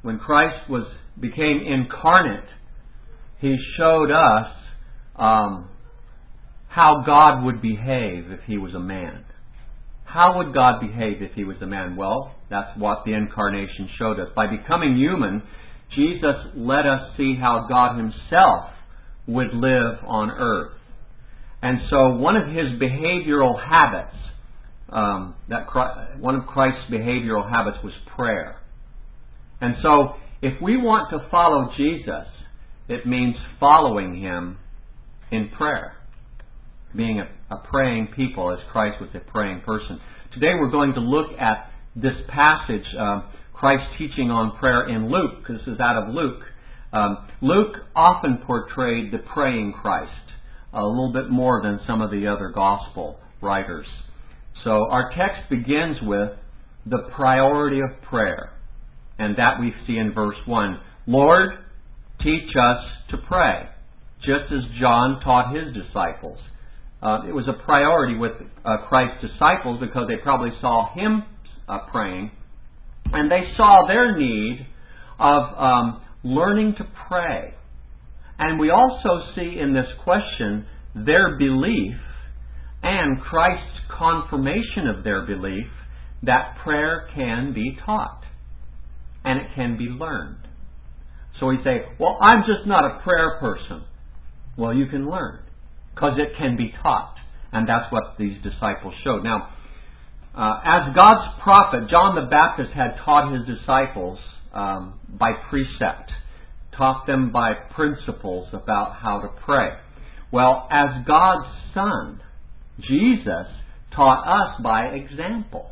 when Christ became incarnate, He showed us how God would behave if He was a man. How would God behave if He was a man? Well, that's what the incarnation showed us. By becoming human, Jesus let us see how God Himself would live on earth. And so one of His behavioral habits, one of Christ's behavioral habits was prayer. And so if we want to follow Jesus, it means following Him in prayer. Being a praying people, as Christ was a praying person. Today we're going to look at this passage, Christ's teaching on prayer in Luke, because this is out of Luke. Luke often portrayed the praying Christ a little bit more than some of the other gospel writers. So our text begins with the priority of prayer. And that we see in verse 1. Lord, teach us to pray, just as John taught his disciples. It was a priority with Christ's disciples because they probably saw him praying, and they saw their need of learning to pray. And we also see in this question their belief and Christ's confirmation of their belief that prayer can be taught and it can be learned. So we say, well, I'm just not a prayer person. Well, you can learn, because it can be taught. And that's what these disciples showed. Now, as God's prophet, John the Baptist had taught his disciples by precept, taught them by principles about how to pray. Well, as God's Son, Jesus taught us by example.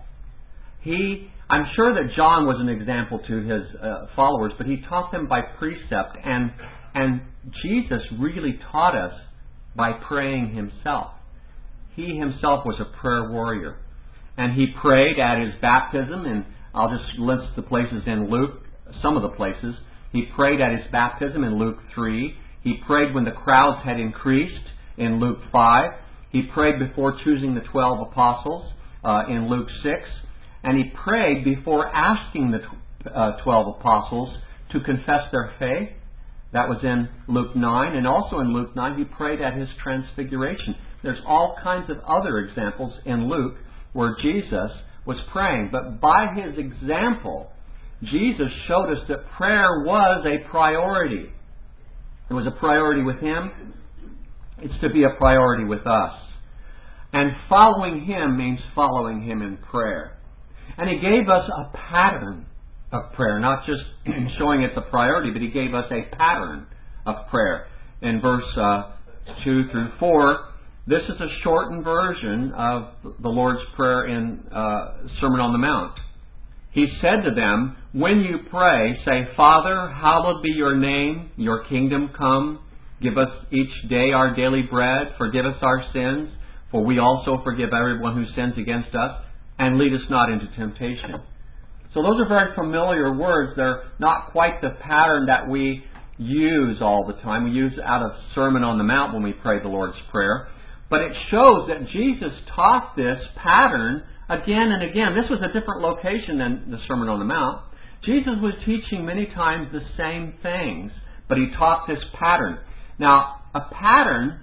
I'm sure that John was an example to his followers, but he taught them by precept, and Jesus really taught us by praying Himself. He Himself was a prayer warrior. And He prayed at His baptism, and I'll just list the places in Luke, some of the places. He prayed at His baptism in Luke 3. He prayed when the crowds had increased in Luke 5. He prayed before choosing the 12 apostles in Luke 6. And He prayed before asking the 12 apostles to confess their faith. That was in Luke 9. And also in Luke 9, He prayed at His transfiguration. There's all kinds of other examples in Luke where Jesus was praying. But by His example, Jesus showed us that prayer was a priority. It was a priority with Him. It's to be a priority with us. And following Him means following Him in prayer. And He gave us a pattern of prayer, not just showing it's a priority, but He gave us a pattern of prayer. In verse 2 through 4, this is a shortened version of the Lord's Prayer in Sermon on the Mount. He said to them, when you pray, say, Father, hallowed be your name, your kingdom come. Give us each day our daily bread. Forgive us our sins, for we also forgive everyone who sins against us. And lead us not into temptation. So those are very familiar words. They're not quite the pattern that we use all the time. We use out of Sermon on the Mount when we pray the Lord's Prayer. But it shows that Jesus taught this pattern again and again. This was a different location than the Sermon on the Mount. Jesus was teaching many times the same things, but He taught this pattern. Now, a pattern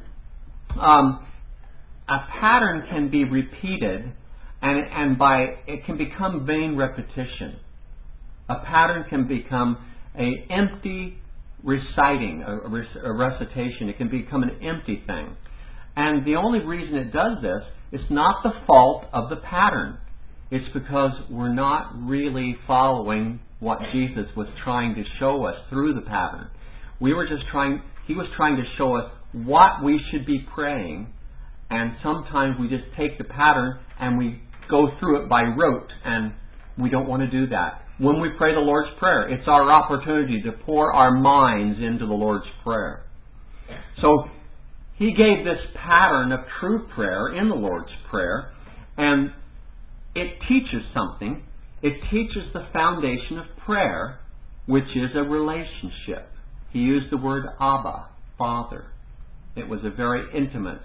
can be repeated, and it can become vain repetition. A pattern can become an empty reciting, a recitation. It can become an empty thing. And the only reason it does this, it's not the fault of the pattern. It's because we're not really following what Jesus was trying to show us through the pattern. He was trying to show us what we should be praying, and sometimes we just take the pattern and we go through it by rote, and we don't want to do that. When we pray the Lord's Prayer, it's our opportunity to pour our minds into the Lord's Prayer. So He gave this pattern of true prayer in the Lord's Prayer, and it teaches something. It teaches the foundation of prayer, which is a relationship. He used the word Abba, Father. It was a very intimate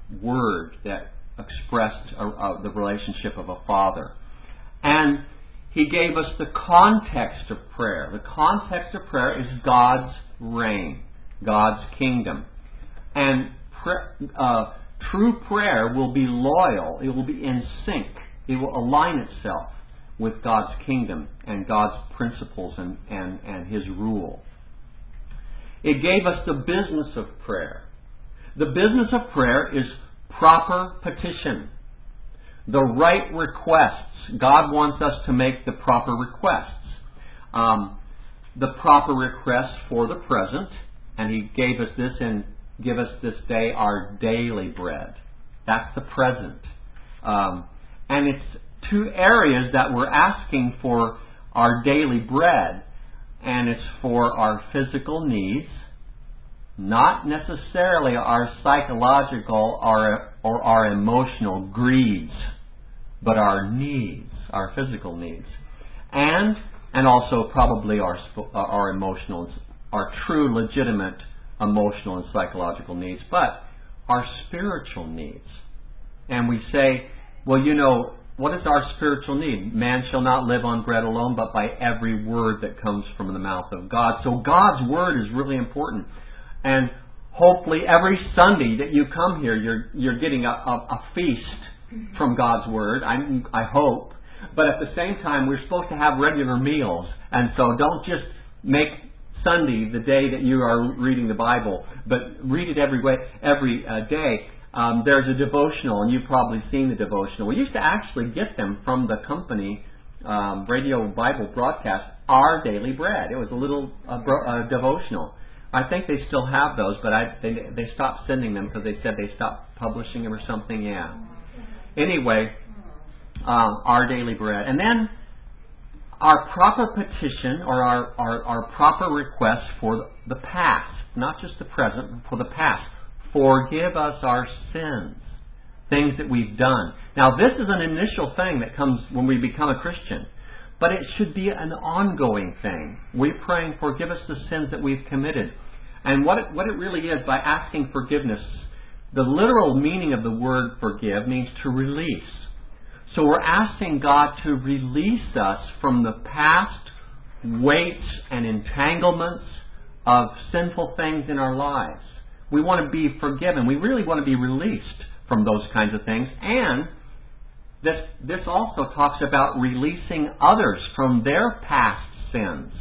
word that expressed the relationship of a father. And He gave us the context of prayer. The context of prayer is God's reign, God's kingdom. And true prayer will be loyal. It will be in sync. It will align itself with God's kingdom and God's principles and His rule. It gave us the business of prayer. The business of prayer is proper petition. The right requests. God wants us to make the proper requests. The proper requests for the present, and He gave us this and give us this day our daily bread. That's the present. And it's two areas that we're asking for our daily bread, and it's for our physical needs, not necessarily our psychological or our emotional greeds, but our needs, our physical needs, and also probably our emotional, our true, legitimate emotional and psychological needs, but our spiritual needs. And we say, well, what is our spiritual need? Man shall not live on bread alone, but by every word that comes from the mouth of God. So God's word is really important. And hopefully every Sunday that you come here, you're getting a feast from God's word. I hope. But at the same time, we're supposed to have regular meals. And so don't just make Sunday the day that you are reading the Bible, but read it every day. There's a devotional, and you've probably seen the devotional. We used to actually get them from the company, Radio Bible Broadcast, Our Daily Bread. It was a little devotional. I think they still have those, but they stopped sending them because they said they stopped publishing them or something. Yeah. Anyway, Our Daily Bread. And then our proper petition, or our proper request for the past, not just the present, but for the past. Forgive us our sins, things that we've done. Now, this is an initial thing that comes when we become a Christian, but it should be an ongoing thing. We're praying, forgive us the sins that we've committed. And what it really is, by asking forgiveness, the literal meaning of the word forgive means to release. So we're asking God to release us from the past weights and entanglements of sinful things in our lives. We want to be forgiven. We really want to be released from those kinds of things. And this also talks about releasing others from their past sins.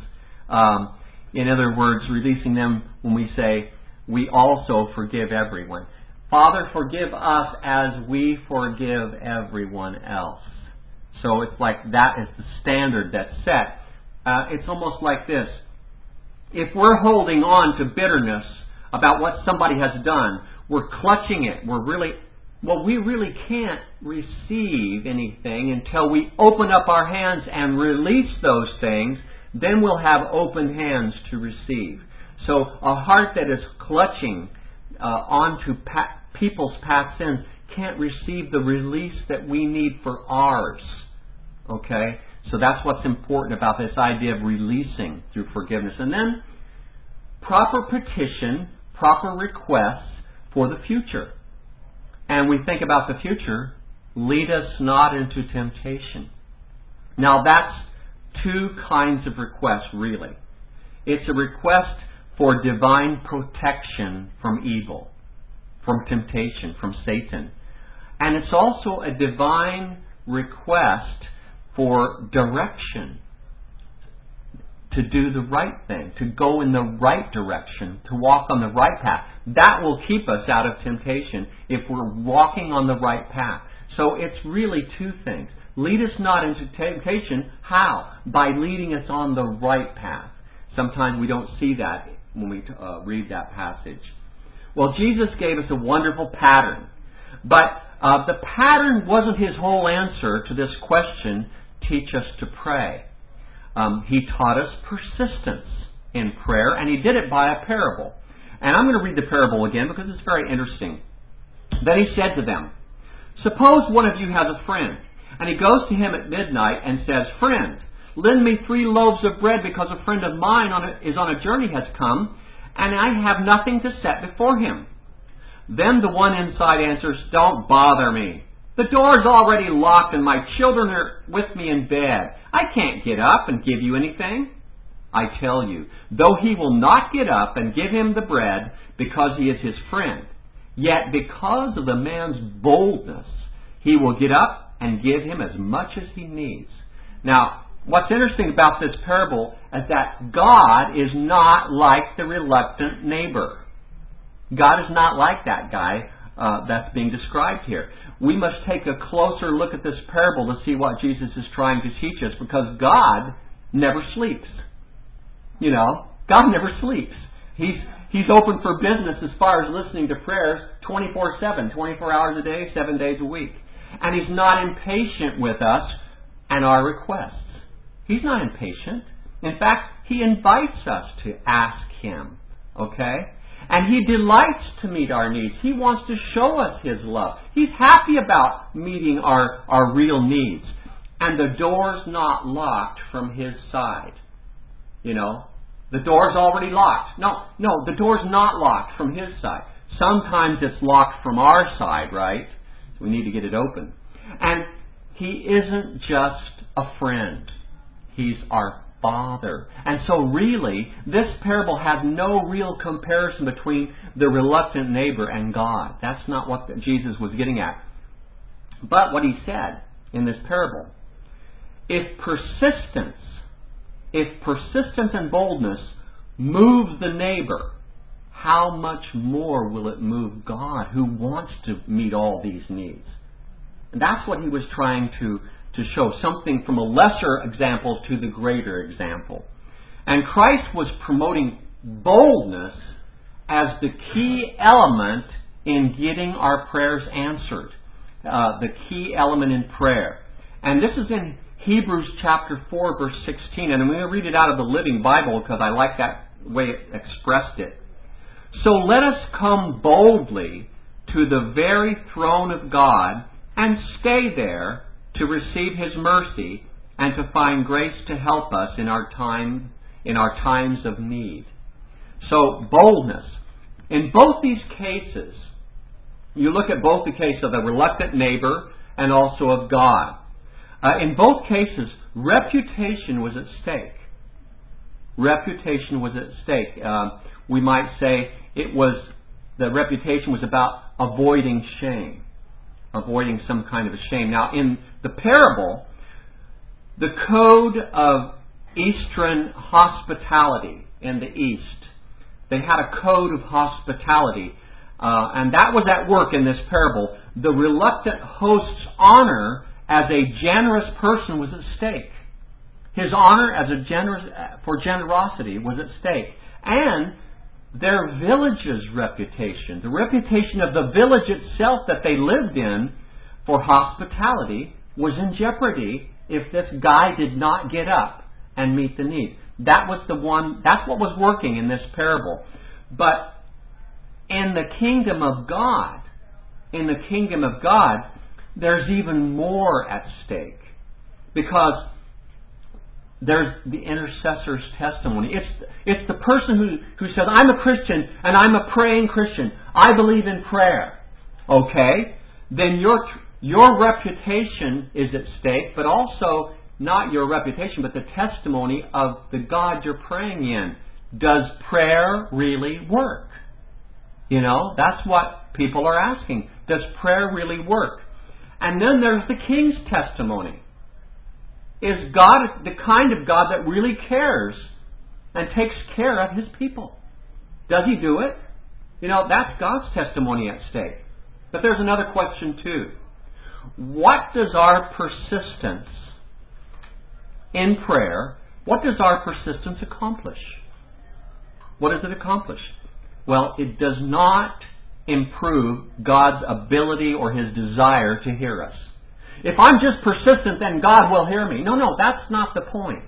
In other words, releasing them when we say, we also forgive everyone. Father, forgive us as we forgive everyone else. So it's like that is the standard that's set. It's almost like this. If we're holding on to bitterness about what somebody has done, we're clutching it. We really can't receive anything until we open up our hands and release those things. Then we'll have open hands to receive. So a heart that is clutching onto people's past sins can't receive the release that we need for ours. Okay? So that's what's important about this idea of releasing through forgiveness. And then proper petition, proper requests for the future. And we think about the future, lead us not into temptation. Now that's two kinds of requests, really. It's a request for divine protection from evil, from temptation, from Satan. And it's also a divine request for direction, to do the right thing, to go in the right direction, to walk on the right path. That will keep us out of temptation if we're walking on the right path. So it's really two things. Lead us not into temptation. How? By leading us on the right path. Sometimes we don't see that when we read that passage. Well, Jesus gave us a wonderful pattern. But the pattern wasn't His whole answer to this question, teach us to pray. He taught us persistence in prayer, and He did it by a parable. And I'm going to read the parable again because it's very interesting. Then He said to them, suppose one of you has a friend, and he goes to him at midnight and says, friend, lend me 3 loaves of bread because a friend of mine is on a journey has come, and I have nothing to set before him. Then the one inside answers, don't bother me. The door's already locked and my children are with me in bed. I can't get up and give you anything. I tell you, though he will not get up and give him the bread because he is his friend, yet because of the man's boldness, he will get up and give him as much as he needs. Now, what's interesting about this parable is that God is not like the reluctant neighbor. God is not like that guy that's being described here. We must take a closer look at this parable to see what Jesus is trying to teach us, because God never sleeps. God never sleeps. He's open for business as far as listening to prayers 24/7, 24 hours a day, 7 days a week. And He's not impatient with us and our requests. He's not impatient. In fact, He invites us to ask Him. Okay? And He delights to meet our needs. He wants to show us His love. He's happy about meeting our real needs. And the door's not locked from His side. The door's already locked. No, the door's not locked from His side. Sometimes it's locked from our side, right? So we need to get it open. And He isn't just a friend. He's our Father. And so really, this parable has no real comparison between the reluctant neighbor and God. That's not what Jesus was getting at. But what He said in this parable, if persistence and boldness moves the neighbor, how much more will it move God, who wants to meet all these needs? And that's what He was trying to show, something from a lesser example to the greater example. And Christ was promoting boldness as the key element in getting our prayers answered. The key element in prayer. And this is in Hebrews chapter 4, verse 16. And I'm going to read it out of the Living Bible because I like that way it expressed it. So let us come boldly to the very throne of God and stay there to receive His mercy and to find grace to help us in our times of need. So boldness. In both these cases, you look at both the case of the reluctant neighbor and also of God. In both cases, reputation was at stake. Reputation was at stake. We might say the reputation was about avoiding shame, avoiding some kind of a shame. Now, in the parable, the code of Eastern hospitality in the East, they had a code of hospitality, and that was at work in this parable. The reluctant host's honor as a generous person was at stake. His honor for generosity was at stake. And their village's reputation, the reputation of the village itself that they lived in for hospitality, was in jeopardy if this guy did not get up and meet the need. That's what was working in this parable. But in the kingdom of God, there's even more at stake, because there's the intercessor's testimony. It's the person who says, I'm a Christian and I'm a praying Christian. I believe in prayer. Okay? Then your reputation is at stake, but also not your reputation, but the testimony of the God you're praying in. Does prayer really work? That's what people are asking. Does prayer really work? And then there's the king's testimony. Is God the kind of God that really cares and takes care of His people? Does He do it? That's God's testimony at stake. But there's another question too. What does our persistence in prayer, what does our persistence accomplish? What does it accomplish? Well, it does not improve God's ability or His desire to hear us. If I'm just persistent, then God will hear me. No, that's not the point.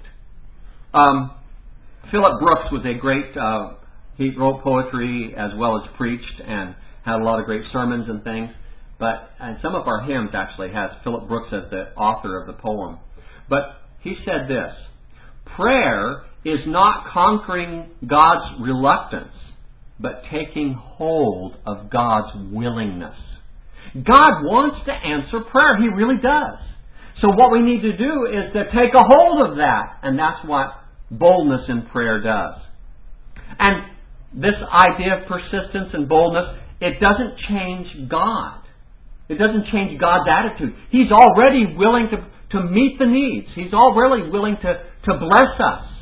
Philip Brooks was a great, he wrote poetry as well as preached and had a lot of great sermons and things. And some of our hymns actually has Philip Brooks as the author of the poem. But he said this: prayer is not conquering God's reluctance, but taking hold of God's willingness. God wants to answer prayer. He really does. So what we need to do is to take a hold of that. And that's what boldness in prayer does. And this idea of persistence and boldness, it doesn't change God. It doesn't change God's attitude. He's already willing to meet the needs. He's already willing to bless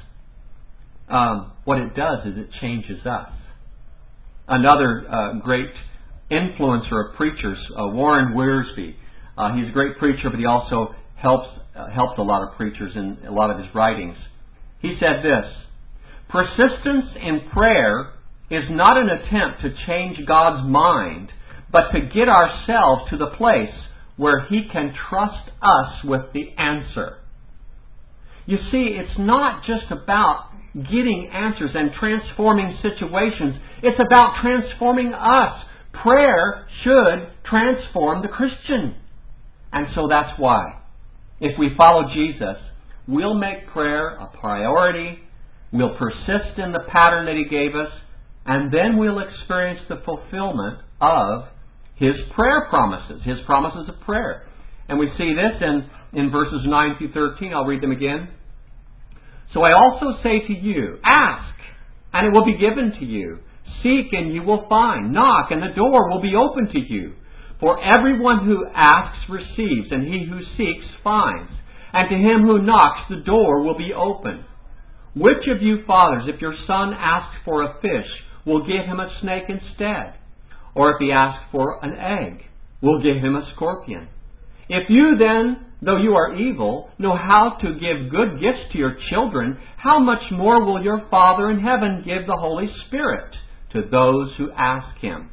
us. What it does is it changes us. Another great influencer of preachers, Warren Wiersbe. He's a great preacher, but he also helps a lot of preachers in a lot of his writings. He said this: persistence in prayer is not an attempt to change God's mind, but to get ourselves to the place where He can trust us with the answer. You see, it's not just about getting answers and transforming situations. It's about transforming us. Prayer should transform the Christian. And so that's why, if we follow Jesus, we'll make prayer a priority, we'll persist in the pattern that He gave us, and then we'll experience the fulfillment of His prayer promises, His promises of prayer. And we see this in verses 9 through 13. I'll read them again. So I also say to you, ask, and it will be given to you. Seek, and you will find. Knock, and the door will be open to you. For everyone who asks receives, and he who seeks finds. And to him who knocks, the door will be open. Which of you fathers, if your son asks for a fish, will give him a snake instead? Or if he asks for an egg, will give him a scorpion? If you then, though you are evil, know how to give good gifts to your children, how much more will your Father in heaven give the Holy Spirit to those who ask Him?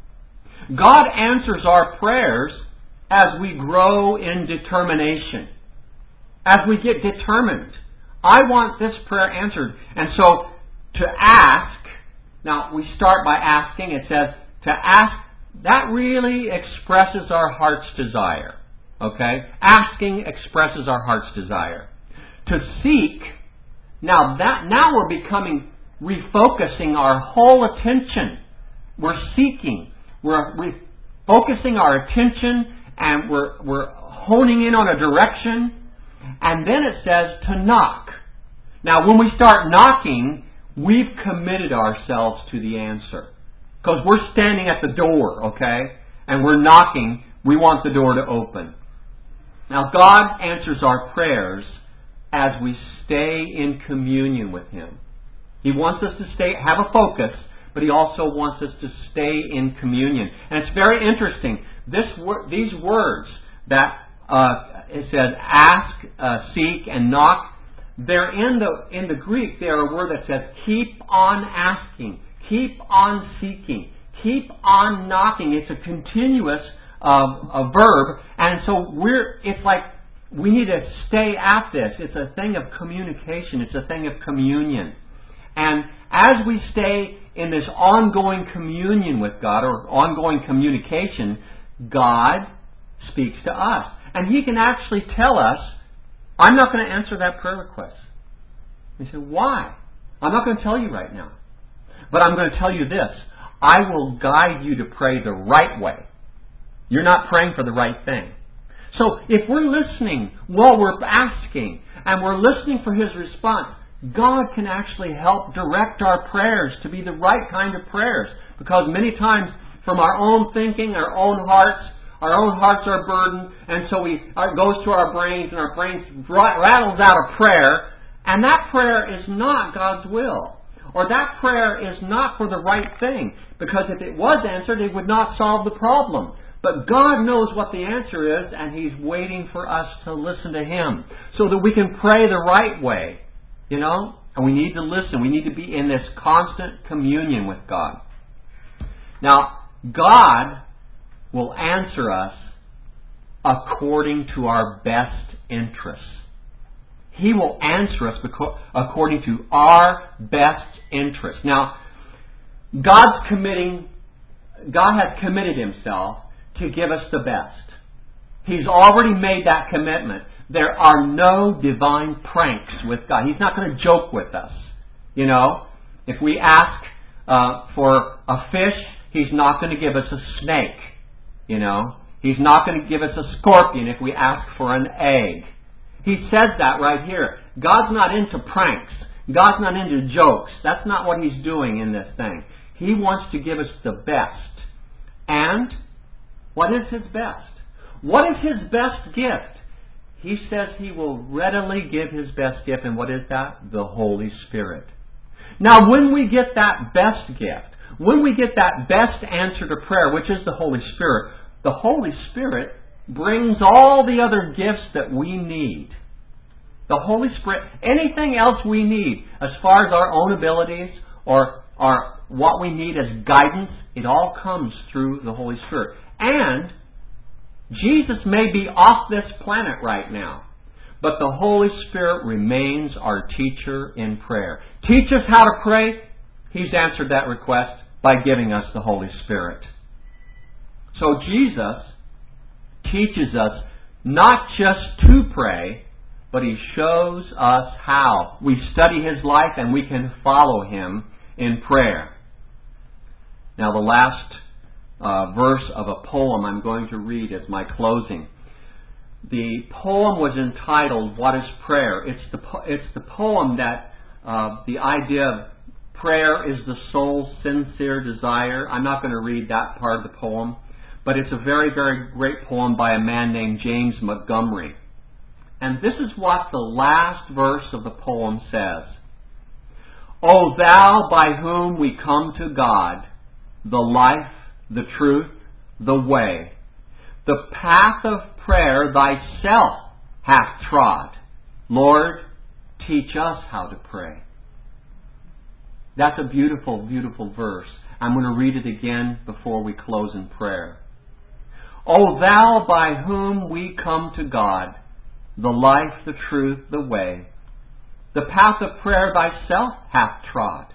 God answers our prayers as we grow in determination. As we get determined. I want this prayer answered. And so, to ask, now we start by asking. It says, to ask, that really expresses our heart's desire. Okay? Asking expresses our heart's desire. To seek, now we're refocusing our whole attention. We're seeking. We're focusing our attention, and we're honing in on a direction. And then it says to knock. Now when we start knocking, we've committed ourselves to the answer. Because we're standing at the door, okay? And we're knocking. We want the door to open. Now God answers our prayers as we stay in communion with Him. He wants us to have a focus, but He also wants us to stay in communion. And it's very interesting. These words that it says ask, seek, and knock, they're in the Greek. They're a word that says keep on asking, keep on seeking, keep on knocking. It's a continuous a verb, and so it's like we need to stay at this. It's a thing of communication. It's a thing of communion. And as we stay in this ongoing communion with God, or ongoing communication, God speaks to us. And He can actually tell us, I'm not going to answer that prayer request. You say, why? I'm not going to tell you right now. But I'm going to tell you this. I will guide you to pray the right way. You're not praying for the right thing. So if we're listening while we're asking, and we're listening for His response, God can actually help direct our prayers to be the right kind of prayers. Because many times, from our own thinking, our own hearts are burdened, and so it goes to our brains, and our brains rattles out a prayer, and that prayer is not God's will. Or that prayer is not for the right thing. Because if it was answered, it would not solve the problem. But God knows what the answer is, and He's waiting for us to listen to Him so that we can pray the right way. You know? And we need to listen. We need to be in this constant communion with God. Now, God will answer us according to our best interests. He will answer us according to our best interests. Now, God has committed Himself to give us the best. He's already made that commitment. There are no divine pranks with God. He's not going to joke with us. You know, if we ask for a fish, He's not going to give us a snake. You know, He's not going to give us a scorpion if we ask for an egg. He says that right here. God's not into pranks. God's not into jokes. That's not what He's doing in this thing. He wants to give us the best. And what is His best? What is His best gift? He says He will readily give His best gift. And what is that? The Holy Spirit. Now, when we get that best gift, when we get that best answer to prayer, which is the Holy Spirit brings all the other gifts that we need. The Holy Spirit, anything else we need, as far as our own abilities or what we need as guidance, it all comes through the Holy Spirit. And Jesus may be off this planet right now, but the Holy Spirit remains our teacher in prayer. Teach us how to pray. He's answered that request by giving us the Holy Spirit. So Jesus teaches us not just to pray, but He shows us how. We study His life and we can follow Him in prayer. Now the last verse of a poem I'm going to read as my closing. The poem was entitled, What is Prayer? It's the poem that the idea of prayer is the soul's sincere desire. I'm not going to read that part of the poem, but it's a very, very great poem by a man named James Montgomery. And this is what the last verse of the poem says. O Thou by whom we come to God, the life, the truth, the way, the path of prayer Thyself hath trod. Lord, teach us how to pray. That's a beautiful, beautiful verse. I'm going to read it again before we close in prayer. O Thou by whom we come to God, the life, the truth, the way, the path of prayer Thyself hath trod.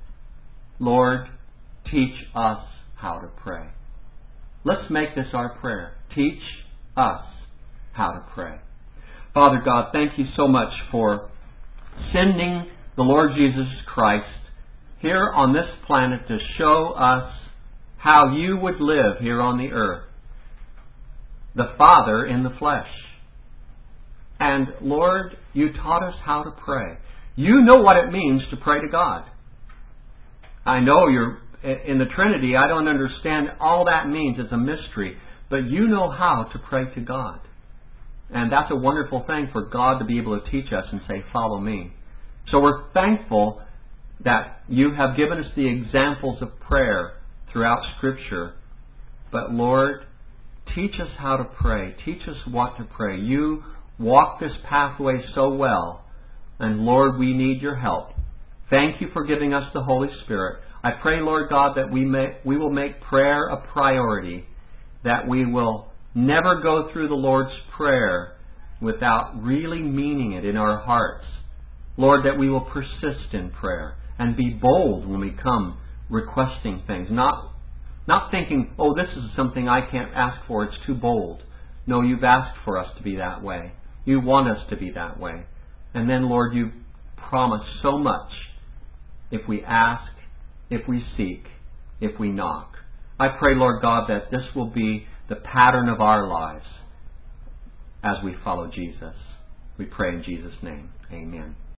Lord, teach us how to pray. Let's make this our prayer. Teach us how to pray. Father God, thank You so much for sending the Lord Jesus Christ here on this planet to show us how You would live here on the earth. The Father in the flesh. And Lord, You taught us how to pray. You know what it means to pray to God. I know You're in the Trinity. I don't understand all that means. It's a mystery. But You know how to pray to God. And that's a wonderful thing for God to be able to teach us and say, follow me. So we're thankful that You have given us the examples of prayer throughout Scripture. But Lord, teach us how to pray. Teach us what to pray. You walk this pathway so well. And Lord, we need Your help. Thank You for giving us the Holy Spirit. I pray, Lord God, that we will make prayer a priority. That we will never go through the Lord's Prayer without really meaning it in our hearts. Lord, that we will persist in prayer and be bold when we come requesting things. Not thinking, oh, this is something I can't ask for, it's too bold. No, You've asked for us to be that way. You want us to be that way. And then, Lord, You promise so much if we ask, if we seek, if we knock. I pray, Lord God, that this will be the pattern of our lives as we follow Jesus. We pray in Jesus' name. Amen.